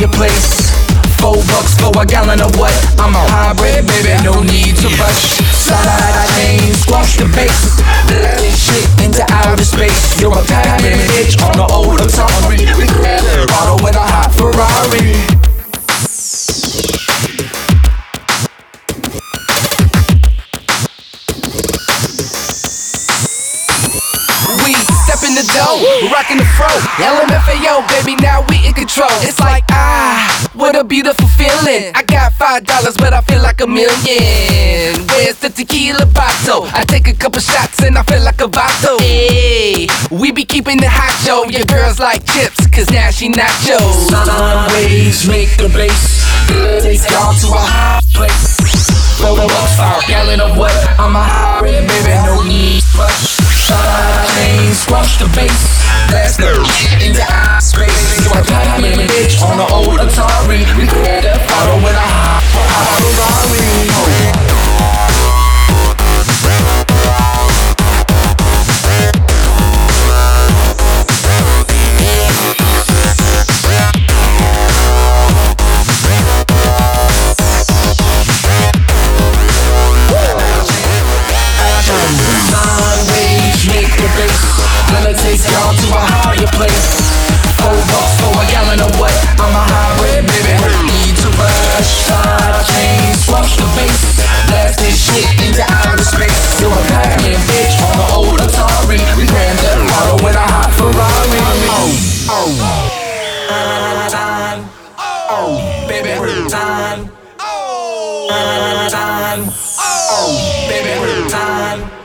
higher place. $4 for a gallon of what? I'm a hybrid, baby, no need to rush. Slide chain, squash the bass. Let this shit into outer space. You're a pac-man bitch on the old Atari. Auto in a hot Ferrari. In the dough, rockin' the fro, LMFAO, baby, now we in control. It's like, what a beautiful feeling. I got $5, but I feel like a million. Where's the tequila bottle? I take a couple shots and I feel like a vato. Hey, we be keeping it hot, yo. Your girls like chips, cause now she nachos. Sun waves make the bass, take y'all to a high place. $4 for a gallon of what? I'm a hybrid, baby, no need to rush. Chain, squash the bass. Let's go into outer space. You're a Pac-Man bitch on the old Atari. We create that photo with a hot Ferrari. Gonna take y'all to a higher place. $4 for a gallon of what? I'm a hybrid, baby, need to rush. Side chain, squash the bass. Blast this shit into outer space. You're a Pac-Man bitch on the old Atari. We grand that auto with a hot Ferrari. Time. Baby, time. Time. Baby, time.